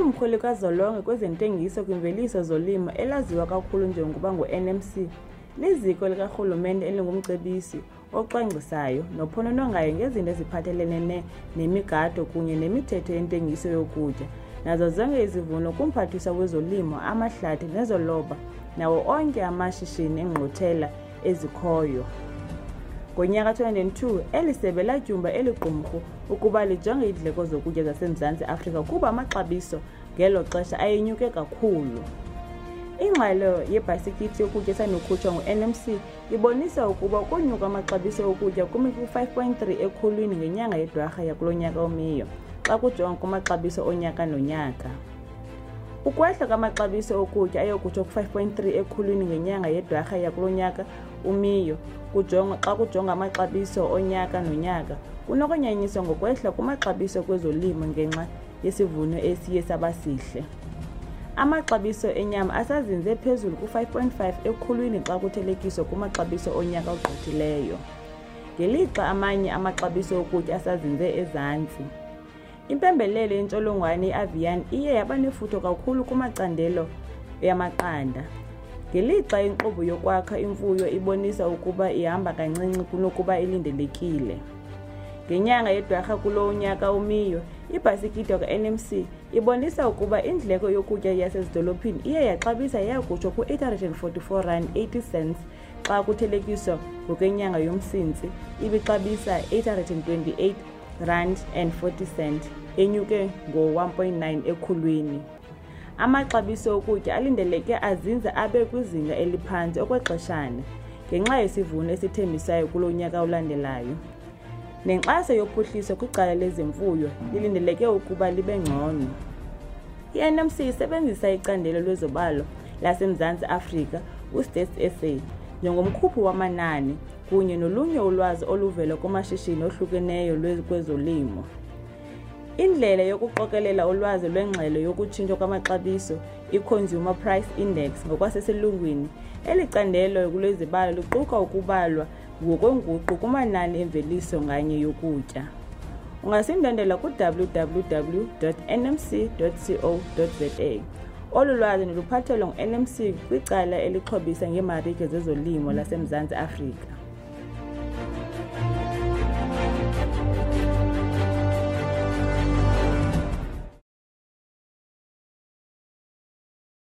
Iqumrhu likazwelonke kwezentengiso kwimveliso zolimo elaziwa kakhulu njengokuba ngu-NMC liziko likarhulumente elingumcebisi ocwangcisayo nophononongayo ngezinto eziphathelene nemigaqo kunye nemithetho yentengiso yokutya nazo zonke izivuno kumphathiswa wezolimo, amahlathi nezoloba nawo onke amashishini engqothela ezikhoyo. Ngonyaka 2002 eli sebe latyumba eli qumrhu ukuba lijonge iindleko zokutya zaseMzantsi Afrika kuba amaxabiso ngelo xesha ayenyuke kakhulu. Ingxelo yebhasikithi yokutya esanokhutshwa ngu-NMC ibonisa ukuba ukonyuka amaxabiso okutya kumi ku-5.3 ekhulwini ngenyanga yeDwarha yakulo nyaka omiyo xa kujongwa kumaxabiso onyaka nonyaka. Ukwehla kwamaxabiso okutya ayokutsho ku-5.3 ekhulwini ngenyanga yeDwarha yakulo nyaka umiyo xa kujongwa amaxabiso onyaka nonyaka kunokunyaniswa ngokwehla kumaxabiso kwezolimo ngenxa yesivuno esiye saba sihle. Amaxabiso enyama asazinze phezulu ku-5.5 ekhulwini xa kuthelekiswa kumaxabiso onyaka ogqithileyo, ngelixa amanye amaxabiso okutya asazinze ezantsi. Impembelelo yentsholongwane i-avian iye yaba nefuthe kakhulu kumacandelo yamaqanda, ngelixa inkqubo yokwakha imfuyo ibonisa ukuba ihamba kancinci kunokuba ilindelekile. Ngenyanga yeDwarha kulo nyaka umiyo, ibhasikiti ka-NMC ibonisa ukuba indleko yokutya yasezidolophini iye yaxabisa yakutsho ku-R844.80 xa kuthelekiswa ngokwenyanga yoMsintsi ibixabisa R828.40, enyuke ngo-1.9 ekhulwini. Amaxabiso okutya alindeleke azinze abe kwizinga eliphantsi okwexeshana ngenxa yesivuno esithembisayo kulo nyaka ulandelayo. Nenkxaso yophuhliso kwicala lezemfuyo lilindeleke ukuba libe ngcono. I-NMC isebenzisa icandelo lwezobalo laseMzantsi Afrika, uStats SA, njengomkhuphi wamanani kunye nolunye ulwazi oluvela kumashishini ohlukeneyo lwekwezolimo. Indlela yokuqokelela ulwazi lwengxelo yokutshintshwa kwamaxabiso, i-Consumer Price Index ngokwasesilungwini, eli candelo lwezibalo liquka ukubalwa ngokwenguqu kumanani emveliso nganye yokutya. Ungasindwendela ku-www.nmc.co.za. Olu lwazi noluphathelwa ngu-NMC kwicala elixhobisa ngeemarike zezolimo laseMzantsi Afrika.